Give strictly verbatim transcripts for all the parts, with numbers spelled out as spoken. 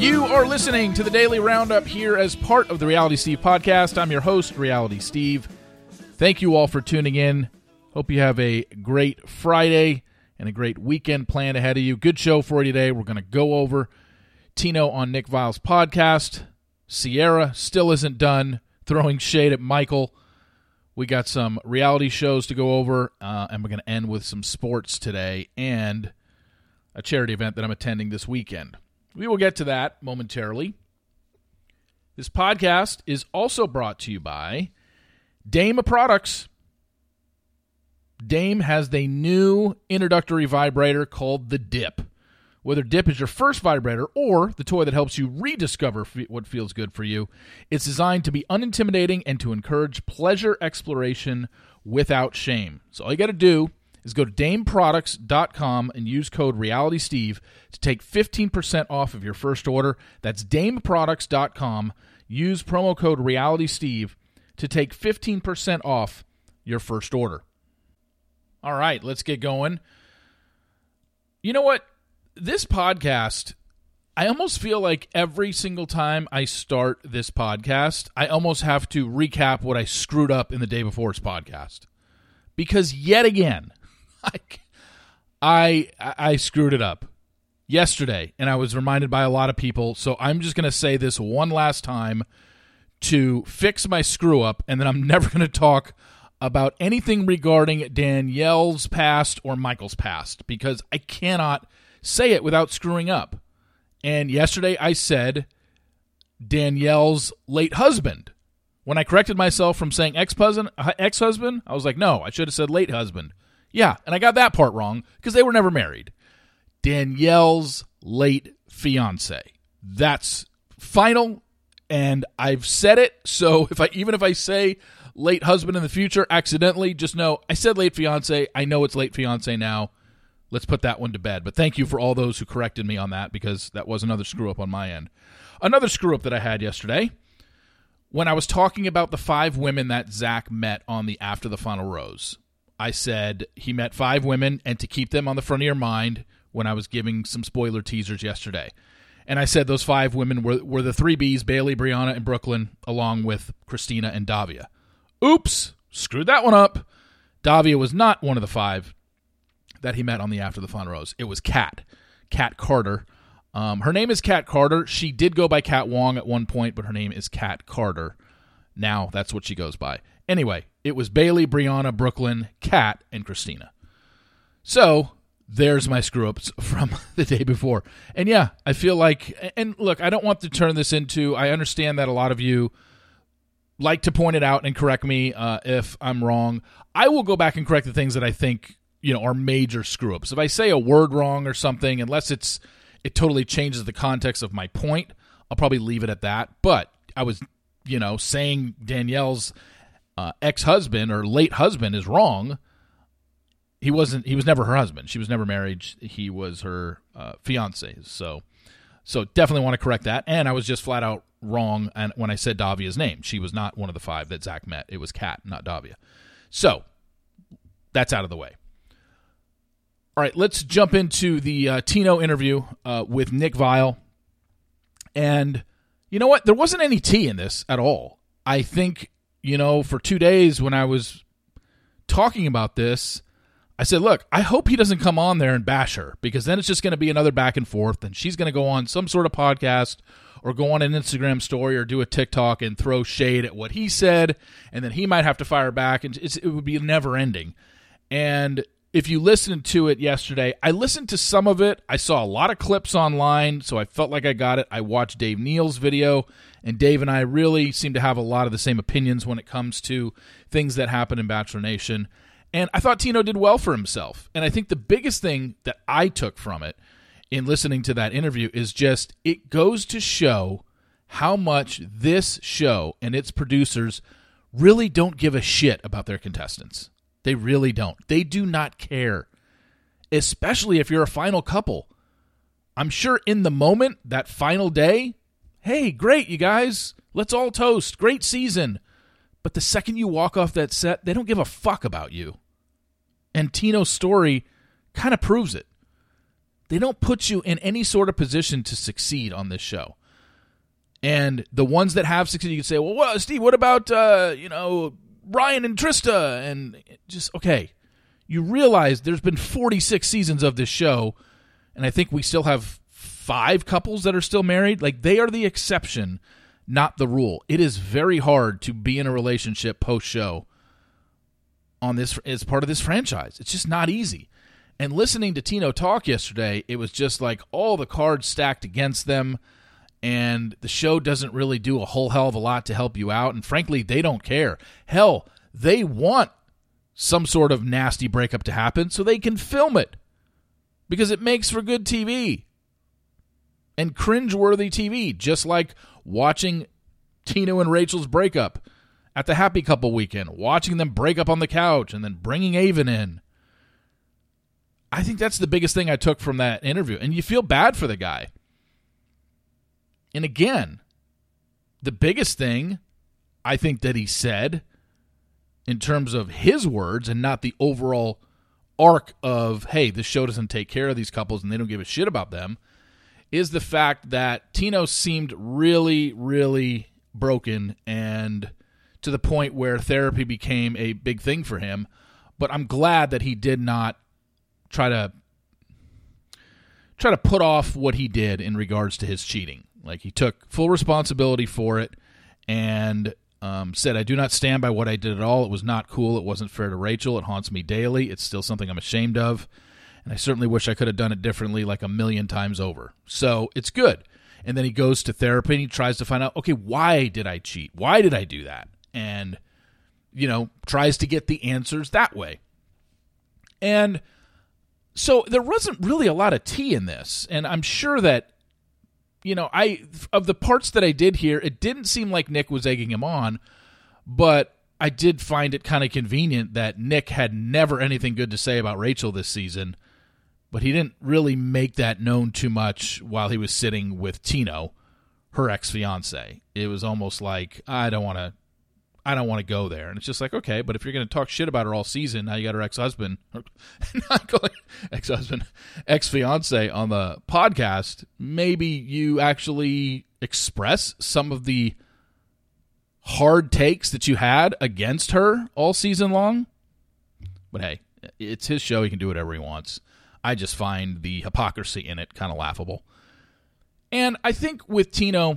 You are listening to the Daily Roundup here as part of the Reality Steve podcast. I'm your host, Reality Steve. Thank you all for tuning in. Hope you have a great Friday and a great weekend planned ahead of you. Good show for you today. We're going to go over Tino on Nick Viall's podcast. Sierra still isn't done throwing shade at Michael. We got some reality shows to go over, uh, and we're going to end with some sports today and a charity event that I'm attending this weekend. We will get to that momentarily. This podcast is also brought to you by Dame Products. Dame has the new introductory vibrator called the Dip. Whether Dip is your first vibrator or the toy that helps you rediscover what feels good for you, it's designed to be unintimidating and to encourage pleasure exploration without shame. So all you got to do is go to dame products dot com and use code RealitySteve to take fifteen percent off of your first order. That's dame products dot com. Use promo code RealitySteve to take fifteen percent off your first order. All right, let's get going. You know what? This podcast, I almost feel like every single time I start this podcast, I almost have to recap what I screwed up in the day before's podcast. Because yet again, I, I, I screwed it up yesterday, and I was reminded by a lot of people, so I'm just going to say this one last time to fix my screw-up, and then I'm never going to talk about anything regarding Danielle's past or Michael's past, because I cannot say it without screwing up. And yesterday I said Danielle's late husband. When I corrected myself from saying ex-husband, ex-husband, I was like, no, I should have said late husband. Yeah, and I got that part wrong because they were never married. Danielle's late fiance. That's final, and I've said it, so if I even if I say late husband in the future accidentally, just know I said late fiance. I know it's late fiance now. Let's put that one to bed. But thank you for all those who corrected me on that, because that was another screw-up on my end. Another screw-up that I had yesterday, when I was talking about the five women that Zach met on the After the Final Rose. I said he met five women, and to keep them on the front of your mind when I was giving some spoiler teasers yesterday. And I said those five women were, were the three Bs, Bailey, Brianna, and Brooklyn, along with Christina and Davia. Oops, screwed that one up. Davia was not one of the five that he met on the After the Final Rose. It was Kat, Kat Carter. Um, her name is Kat Carter. She did go by Kat Wong at one point, but her name is Kat Carter. Now that's what she goes by. Anyway, it was Bailey, Brianna, Brooklyn, Kat, and Christina. So there's my screw-ups from the day before. And yeah, I feel like, and look, I don't want to turn this into, I understand that a lot of you like to point it out and correct me uh, if I'm wrong. I will go back and correct the things that I think, you know, are major screw-ups. If I say a word wrong or something, unless it's it totally changes the context of my point, I'll probably leave it at that. But I was, you know, saying Danielle's uh, ex-husband or late husband is wrong. He wasn't. He was never her husband. She was never married. He was her uh, fiance. So, so definitely want to correct that. And I was just flat out wrong. And when I said Davia's name, she was not one of the five that Zach met. It was Kat, not Davia. So that's out of the way. All right, let's jump into the uh, Tino interview uh, with Nick Viall. And you know what? There wasn't any tea in this at all. I think, you know, for two days when I was talking about this, I said, look, I hope he doesn't come on there and bash her, because then it's just going to be another back and forth, and she's going to go on some sort of podcast or go on an Instagram story or do a TikTok and throw shade at what he said, and then he might have to fire back, and it's, it would be never ending. And if you listened to it yesterday, I listened to some of it. I saw a lot of clips online, so I felt like I got it. I watched Dave Neal's video, and Dave and I really seem to have a lot of the same opinions when it comes to things that happen in Bachelor Nation. And I thought Tino did well for himself. And I think the biggest thing that I took from it in listening to that interview is just it goes to show how much this show and its producers really don't give a shit about their contestants. They really don't. They do not care, especially if you're a final couple. I'm sure in the moment, that final day, hey, great, you guys, let's all toast, great season. But the second you walk off that set, they don't give a fuck about you. And Tino's story kind of proves it. They don't put you in any sort of position to succeed on this show. And the ones that have succeeded, you can say, well, what, Steve, what about, uh, you know, Ryan and Trista? And just, okay, you realize there's been forty-six seasons of this show, and I think we still have five couples that are still married. Like, they are the exception, not the rule. It is very hard to be in a relationship post-show on this as part of this franchise. It's just not easy. And listening to Tino talk yesterday, it was just like all the cards stacked against them, and the show doesn't really do a whole hell of a lot to help you out, and frankly, they don't care. Hell, they want some sort of nasty breakup to happen so they can film it, because it makes for good T V and cringeworthy T V, just like watching Tino and Rachel's breakup at the Happy Couple weekend, watching them break up on the couch and then bringing Avon in. I think that's the biggest thing I took from that interview. And you feel bad for the guy. And again, the biggest thing I think that he said in terms of his words and not the overall arc of, hey, this show doesn't take care of these couples and they don't give a shit about them, is the fact that Tino seemed really, really broken and to the point where therapy became a big thing for him. But I'm glad that he did not try to try to put off what he did in regards to his cheating. Like, he took full responsibility for it and um, said, I do not stand by what I did at all. It was not cool. It wasn't fair to Rachel. It haunts me daily. It's still something I'm ashamed of. And I certainly wish I could have done it differently like a million times over. So it's good. And then he goes to therapy and he tries to find out, okay, why did I cheat? Why did I do that? And, you know, tries to get the answers that way. And so there wasn't really a lot of tea in this. And I'm sure that, you know, I of the parts that I did hear, it didn't seem like Nick was egging him on, but I did find it kind of convenient that Nick had never anything good to say about Rachel this season, but he didn't really make that known too much while he was sitting with Tino, her ex-fiance. It was almost like, I don't want to I don't want to go there. And it's just like, okay, but if you're going to talk shit about her all season, now you got her ex-husband, not going ex-husband, ex-fiance on the podcast, maybe you actually express some of the hard takes that you had against her all season long. But hey, it's his show. He can do whatever he wants. I just find the hypocrisy in it kind of laughable. And I think with Tino,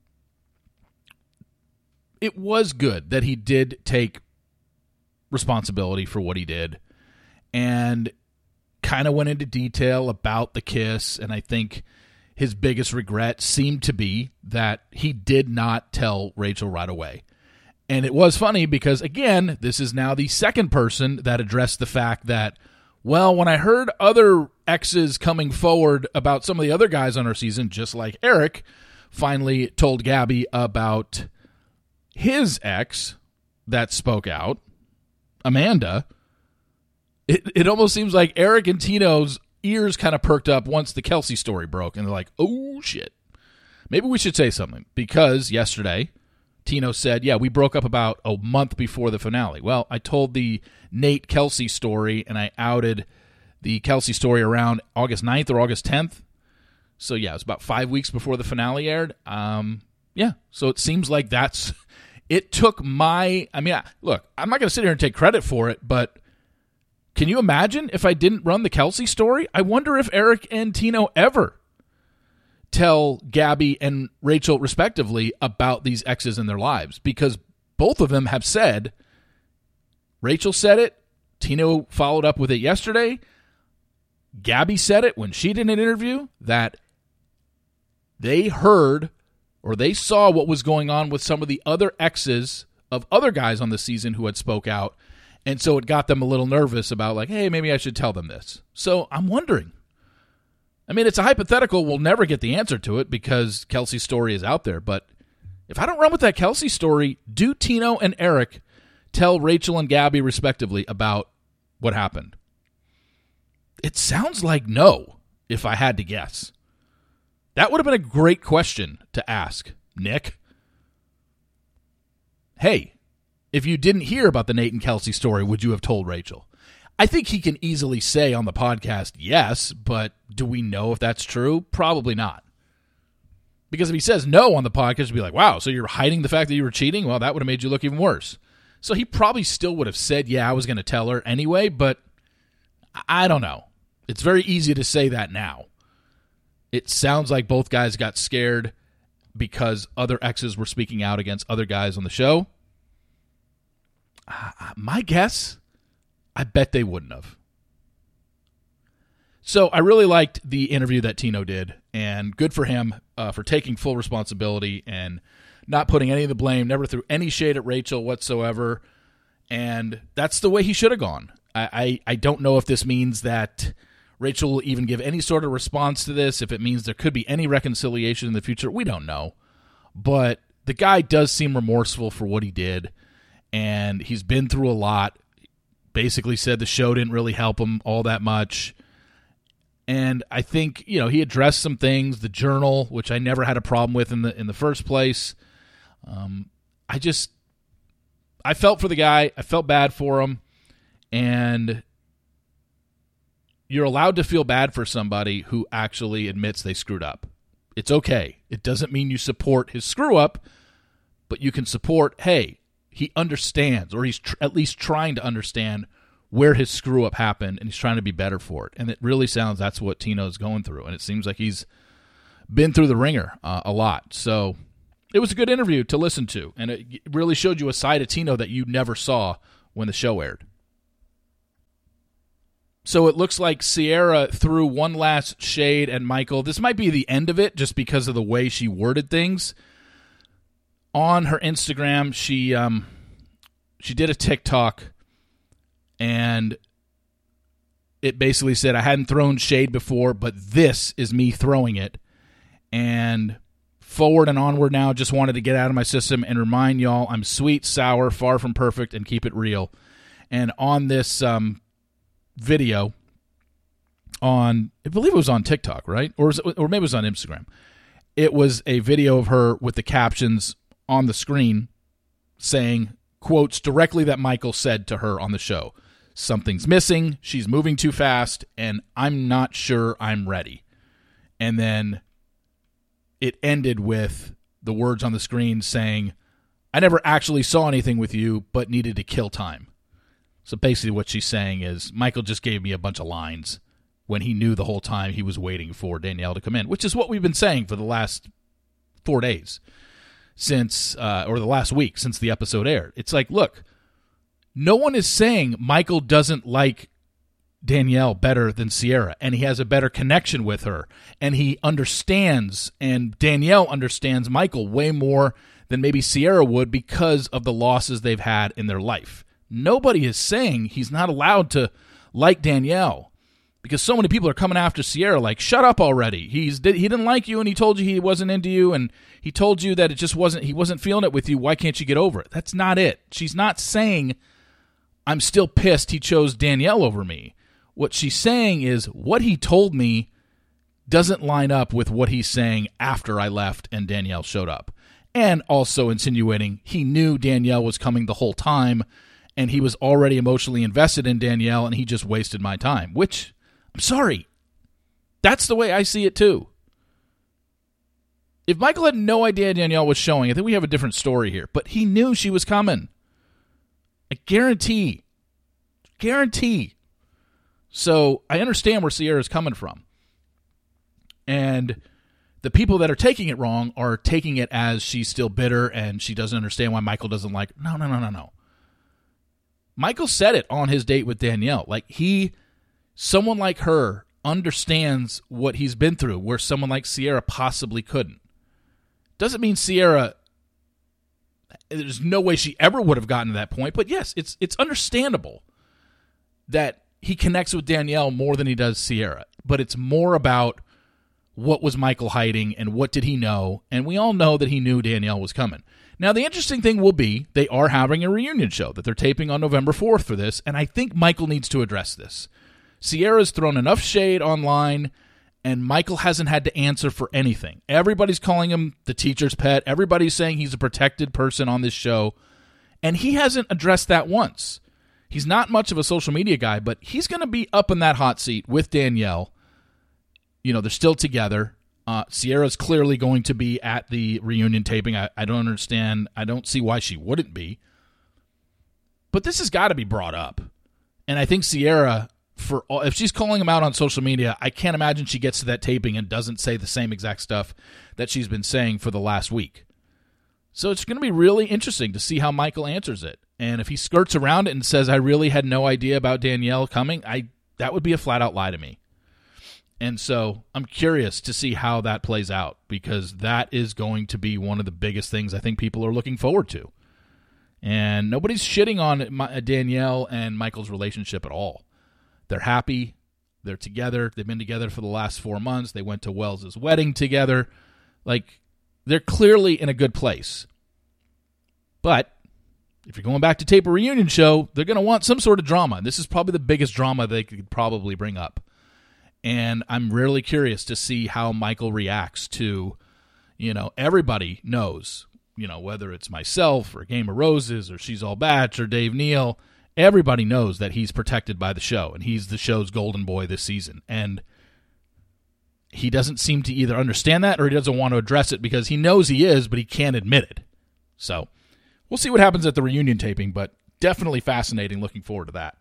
it was good that he did take responsibility for what he did and kind of went into detail about the kiss. And I think his biggest regret seemed to be that he did not tell Rachel right away. And it was funny because, again, this is now the second person that addressed the fact that, well, when I heard other exes coming forward about some of the other guys on our season, just like Eric finally told Gabby about his ex that spoke out, Amanda, it, it almost seems like Eric and Tino's ears kind of perked up once the Kelsey story broke, and they're like, oh, shit. Maybe we should say something, because yesterday Tino said, yeah, we broke up about a month before the finale. Well, I told the Nate Kelsey story, and I outed the Kelsey story around August ninth or August tenth. So, yeah, it was about five weeks before the finale aired. Um, yeah, so it seems like that's... It took my, I mean, I, look, I'm not going to sit here and take credit for it, but can you imagine if I didn't run the Kelsey story? I wonder if Eric and Tino ever tell Gabby and Rachel, respectively, about these exes in their lives, because both of them have said, Rachel said it, Tino followed up with it yesterday, Gabby said it when she did an interview, that they heard or they saw what was going on with some of the other exes of other guys on the season who had spoke out, and so it got them a little nervous about, like, hey, maybe I should tell them this. So I'm wondering. I mean, it's a hypothetical. We'll never get the answer to it because Kelsey's story is out there, but if I don't run with that Kelsey story, do Tino and Eric tell Rachel and Gabby, respectively, about what happened? It sounds like no, if I had to guess. That would have been a great question to ask, Nick. Hey, if you didn't hear about the Nate and Kelsey story, would you have told Rachel? I think he can easily say on the podcast, yes, but do we know if that's true? Probably not. Because if he says no on the podcast, we'd be like, wow, so you're hiding the fact that you were cheating? Well, that would have made you look even worse. So he probably still would have said, yeah, I was going to tell her anyway, but I don't know. It's very easy to say that now. It sounds like both guys got scared because other exes were speaking out against other guys on the show. Uh, my guess, I bet they wouldn't have. So I really liked the interview that Tino did, and good for him uh, for taking full responsibility and not putting any of the blame, never threw any shade at Rachel whatsoever, and that's the way he should have gone. I, I, I don't know if this means that Rachel will even give any sort of response to this, if it means there could be any reconciliation in the future. We don't know. But the guy does seem remorseful for what he did, and he's been through a lot. Basically said the show didn't really help him all that much. And I think, you know, he addressed some things, the journal, which I never had a problem with in the in the first place. Um, I just, I felt for the guy. I felt bad for him. And you're allowed to feel bad for somebody who actually admits they screwed up. It's okay. It doesn't mean you support his screw up, but you can support, hey, he understands, or he's tr- at least trying to understand where his screw up happened, and he's trying to be better for it. And it really sounds that's what Tino's going through, and it seems like he's been through the ringer uh, a lot. So it was a good interview to listen to, and it really showed you a side of Tino that you never saw when the show aired. So it looks like Sierra threw one last shade at Michael. This might be the end of it just because of the way she worded things. On her Instagram, she um, she did a TikTok, and it basically said, I hadn't thrown shade before, but this is me throwing it. And forward and onward now, just wanted to get out of my system and remind y'all I'm sweet, sour, far from perfect, and keep it real. And on this um, video, on I believe it was on TikTok, right? Or, was it, or maybe it was on Instagram. It was a video of her with the captions on the screen saying quotes directly that Michael said to her on the show. Something's missing, she's moving too fast, and I'm not sure I'm ready. And then it ended with the words on the screen saying, I never actually saw anything with you, but needed to kill time. So basically what she's saying is, Michael just gave me a bunch of lines when he knew the whole time he was waiting for Danielle to come in, which is what we've been saying for the last four days since, uh, or the last week since the episode aired. It's like, look, no one is saying Michael doesn't like Danielle better than Sierra, and he has a better connection with her, and he understands, and Danielle understands Michael way more than maybe Sierra would because of the losses they've had in their life. Nobody is saying he's not allowed to like Danielle, because so many people are coming after Sierra like, shut up already. He's he didn't like you, and he told you he wasn't into you, and he told you that it just wasn't he wasn't feeling it with you. Why can't you get over it? That's not it. She's not saying I'm still pissed he chose Danielle over me. What she's saying is what he told me doesn't line up with what he's saying after I left and Danielle showed up. And also insinuating he knew Danielle was coming the whole time and he was already emotionally invested in Danielle and he just wasted my time, which, I'm sorry, that's the way I see it too. If Michael had no idea Danielle was showing, I think we have a different story here, but he knew she was coming. I guarantee. Guarantee. So I understand where Sierra's coming from. And the people that are taking it wrong are taking it as she's still bitter and she doesn't understand why Michael doesn't like her. No, no, no, no, no. Michael said it on his date with Danielle. Like he, someone like her understands what he's been through where someone like Sierra possibly couldn't. Doesn't mean Sierra, there's no way she ever would have gotten to that point. But yes, it's it's understandable that he connects with Danielle more than he does Sierra. But it's more about what was Michael hiding and what did he know. And we all know that he knew Danielle was coming. Now, the interesting thing will be they are having a reunion show that they're taping on November fourth for this. And I think Michael needs to address this. Sierra's thrown enough shade online, and Michael hasn't had to answer for anything. Everybody's calling him the teacher's pet. Everybody's saying he's a protected person on this show. And he hasn't addressed that once. He's not much of a social media guy, but he's going to be up in that hot seat with Danielle. You know, they're still together. Uh, Sierra's clearly going to be at the reunion taping. I, I don't understand. I don't see why she wouldn't be. But this has got to be brought up. And I think Sierra, for all, if she's calling him out on social media, I can't imagine she gets to that taping and doesn't say the same exact stuff that she's been saying for the last week. So it's going to be really interesting to see how Michael answers it. And if he skirts around it and says, I really had no idea about Danielle coming, I that would be a flat-out lie to me. And so I'm curious to see how that plays out, because that is going to be one of the biggest things I think people are looking forward to. And nobody's shitting on my, Danielle and Michael's relationship at all. They're happy. They're together. They've been together for the last four months. They went to Wells' wedding together. Like, they're clearly in a good place. But if you're going back to tape a reunion show, they're going to want some sort of drama. This is probably the biggest drama they could probably bring up. And I'm really curious to see how Michael reacts to, you know, everybody knows, you know, whether it's myself or Game of Roses or She's All Bats or Dave Neal, everybody knows that he's protected by the show and he's the show's golden boy this season. And he doesn't seem to either understand that or he doesn't want to address it because he knows he is, but he can't admit it. So we'll see what happens at the reunion taping, but definitely fascinating. Looking forward to that.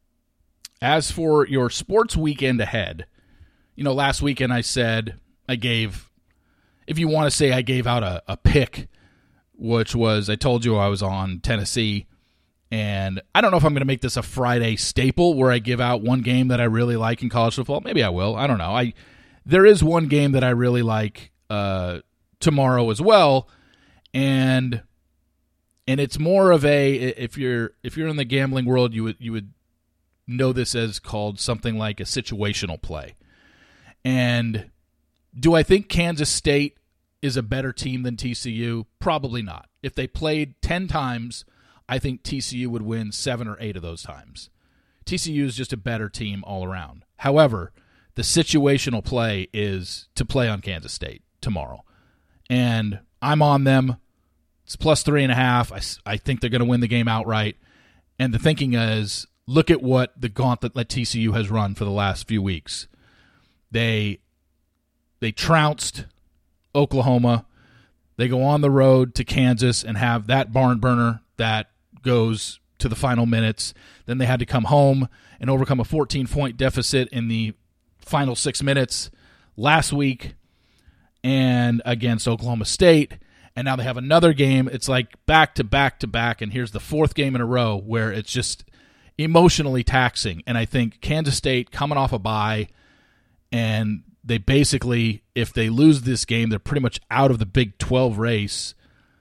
As for your sports weekend ahead, you know, last weekend I said I gave, if you want to say I gave out a, a pick, which was, I told you I was on Tennessee, and I don't know if I'm going to make this a Friday staple where I give out one game that I really like in college football. Maybe I will. I don't know. I There is one game that I really like uh, tomorrow as well, and and it's more of a, if you're if you're in the gambling world, you would you would know this as called something like a situational play. And do I think Kansas State is a better team than T C U? Probably not. If they played ten times, I think T C U would win seven or eight of those times. T C U is just a better team all around. However, the situational play is to play on Kansas State tomorrow. And I'm on them. It's plus three and a half. I, I think they're going to win the game outright. And the thinking is, look at what the gauntlet that T C U has run for the last few weeks. They they trounced Oklahoma. They go on the road to Kansas and have that barn burner that goes to the final minutes. Then they had to come home and overcome a fourteen-point deficit in the final six minutes last week and against Oklahoma State. And now they have another game. It's like back to back to back, and here's the fourth game in a row where it's just emotionally taxing. And I think Kansas State coming off a bye, and they basically, if they lose this game, they're pretty much out of the Big twelve race.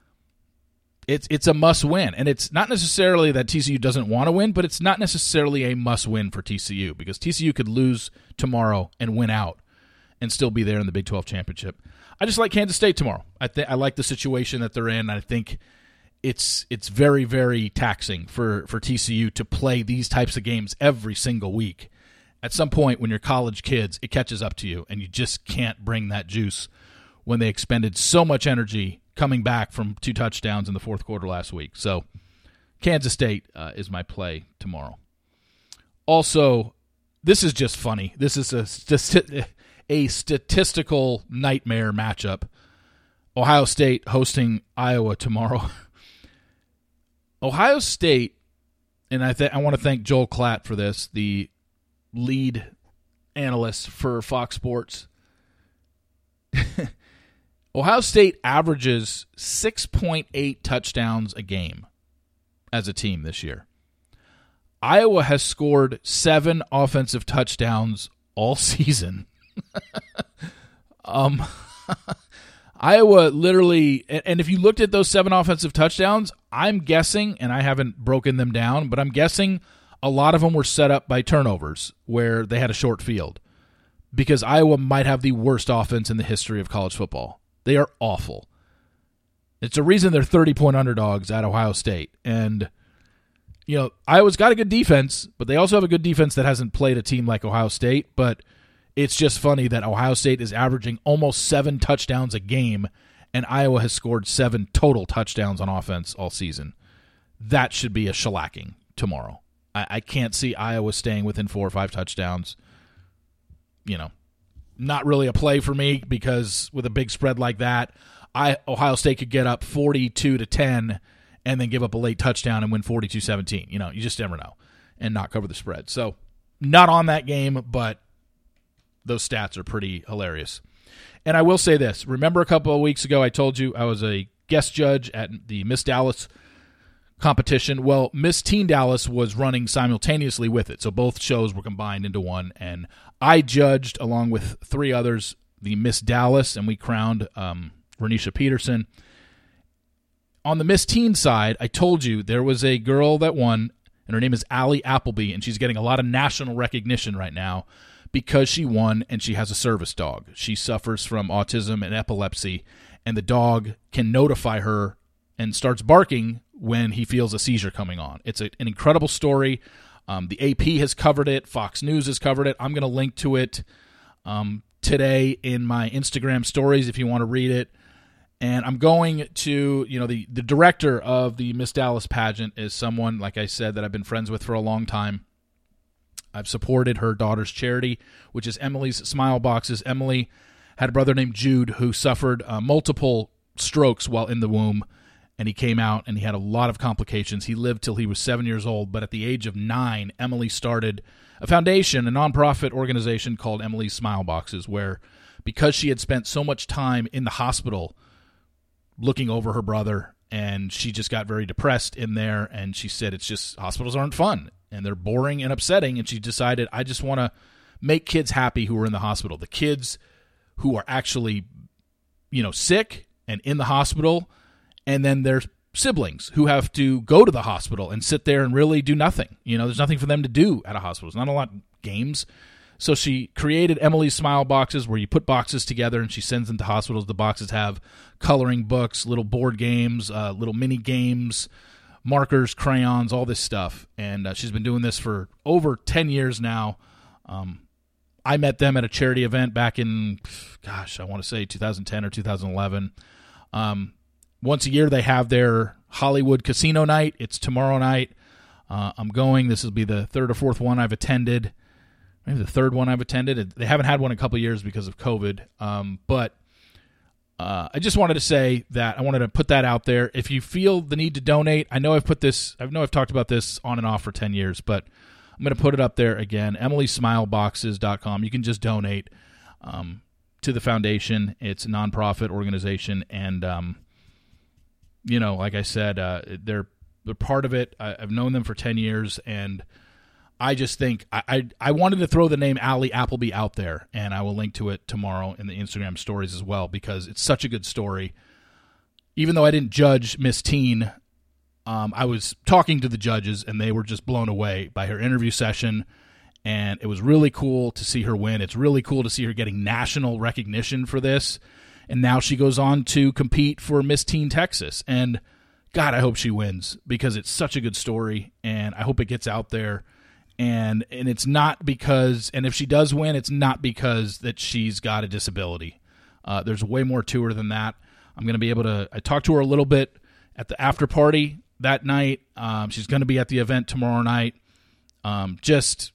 It's it's a must-win. And it's not necessarily that T C U doesn't want to win, but it's not necessarily a must-win for T C U because T C U could lose tomorrow and win out and still be there in the Big twelve championship. I just like Kansas State tomorrow. I think I like the situation that they're in. I think it's it's very, very taxing for, for T C U to play these types of games every single week. At some point when you're college kids, it catches up to you, and you just can't bring that juice when they expended so much energy coming back from two touchdowns in the fourth quarter last week. So Kansas State uh, is my play tomorrow. Also, this is just funny. This is a, st- a statistical nightmare matchup. Ohio State hosting Iowa tomorrow. Ohio State, and I th- I want to thank Joel Klatt for this, the lead analyst for Fox Sports. Ohio State averages six point eight touchdowns a game as a team this year. Iowa has scored seven offensive touchdowns all season. um, Iowa literally, and if you looked at those seven offensive touchdowns, I'm guessing, and I haven't broken them down, but I'm guessing a lot of them were set up by turnovers where they had a short field because Iowa might have the worst offense in the history of college football. They are awful. It's a reason they're thirty-point underdogs at Ohio State. And, you know, Iowa's got a good defense, but they also have a good defense that hasn't played a team like Ohio State. But it's just funny that Ohio State is averaging almost seven touchdowns a game, and Iowa has scored seven total touchdowns on offense all season. That should be a shellacking tomorrow. I, I can't see Iowa staying within four or five touchdowns. You know, not really a play for me because with a big spread like that, I Ohio State could get up forty-two to ten and then give up a late touchdown and win forty-two seventeen. You know, you just never know, and not cover the spread. So not on that game, but those stats are pretty hilarious. And I will say this. Remember a couple of weeks ago I told you I was a guest judge at the Miss Dallas competition? Well, Miss Teen Dallas was running simultaneously with it, so both shows were combined into one, and I judged, along with three others, the Miss Dallas, and we crowned um, Renisha Peterson. On the Miss Teen side, I told you there was a girl that won, and her name is Allie Appleby, and she's getting a lot of national recognition right now because she won and she has a service dog. She suffers from autism and epilepsy, and the dog can notify her and starts barking when he feels a seizure coming on. It's a, an incredible story. Um, the A P has covered it. Fox News has covered it. I'm going to link to it um, today in my Instagram stories if you want to read it. And I'm going to, you know, the, the director of the Miss Dallas pageant is someone, like I said, that I've been friends with for a long time. I've supported her daughter's charity, which is Emily's Smile Boxes. Emily had a brother named Jude who suffered uh, multiple strokes while in the womb, and he came out and he had a lot of complications. He lived till he was seven years old, but at the age of nine, Emily started a foundation, a nonprofit organization called Emily's Smile Boxes, where because she had spent so much time in the hospital looking over her brother, and she just got very depressed in there, and she said it's just hospitals aren't fun, and they're boring and upsetting, and she decided, I just want to make kids happy who are in the hospital. The kids who are actually, you know, sick and in the hospital, and then there's siblings who have to go to the hospital and sit there and really do nothing. You know, there's nothing for them to do at a hospital. There's not a lot of games. So she created Emily's Smile Boxes, where you put boxes together and she sends them to hospitals. The boxes have coloring books, little board games, uh, little mini games, markers, crayons, all this stuff. And uh, she's been doing this for over ten years now. Um, I met them at a charity event back in, gosh, I want to say two thousand ten or two thousand eleven. Um, once a year they have their Hollywood Casino Night. It's tomorrow night. Uh, I'm going. This will be the third or fourth one I've attended. Maybe the third one I've attended. They haven't had one in a couple of years because of COVID. Um, but uh, I just wanted to say that I wanted to put that out there. If you feel the need to donate, I know I've put this, I know I've talked about this on and off for ten years, but I'm going to put it up there again, emily smile boxes dot com. You can just donate um, to the foundation. It's a nonprofit organization, and um, you know, like I said, uh, they're they're part of it. I, I've known them for ten years, and I just think I, I I wanted to throw the name Allie Appleby out there, and I will link to it tomorrow in the Instagram stories as well, because it's such a good story. Even though I didn't judge Miss Teen, um, I was talking to the judges, and they were just blown away by her interview session, and it was really cool to see her win. It's really cool to see her getting national recognition for this, and now she goes on to compete for Miss Teen Texas, and God, I hope she wins, because it's such a good story, and I hope it gets out there. And and it's not because, and if she does win, it's not because that she's got a disability. Uh, there's way more to her than that. I'm going to be able to, I talked to her a little bit at the after party that night. Um, she's going to be at the event tomorrow night. Um, just,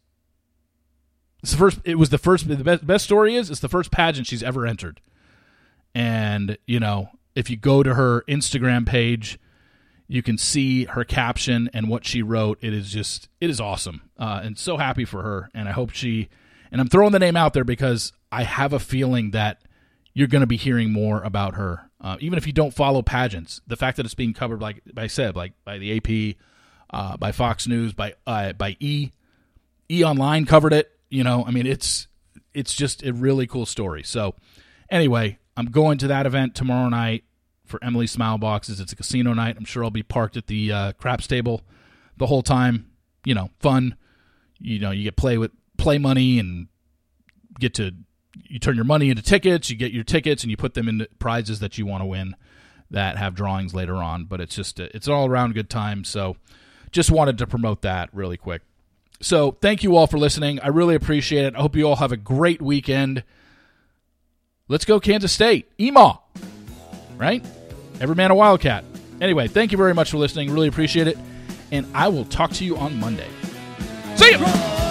it's the first, it was the first, the best, best story is, it's the first pageant she's ever entered. And, you know, if you go to her Instagram page, you can see her caption and what she wrote. It is just, it is awesome. Uh, and so happy for her. And I hope she, and I'm throwing the name out there because I have a feeling that you're going to be hearing more about her. Uh, even if you don't follow pageants, the fact that it's being covered, like I said, like by the A P, uh, by Fox News, by, uh, by E, E Online covered it. You know, I mean, it's, it's just a really cool story. So anyway, I'm going to that event tomorrow night for Emily's Smile Boxes. It's a casino night. I'm sure I'll be parked at the uh, craps table the whole time. You know, fun. You know, you get play with play money and get to, you turn your money into tickets. You get your tickets and you put them into prizes that you want to win that have drawings later on. But it's just, a, it's an all around good time. So just wanted to promote that really quick. So thank you all for listening. I really appreciate it. I hope you all have a great weekend. Let's go Kansas State. E M A, right? Every man a Wildcat. Anyway, thank you very much for listening. Really appreciate it. And I will talk to you on Monday. See ya!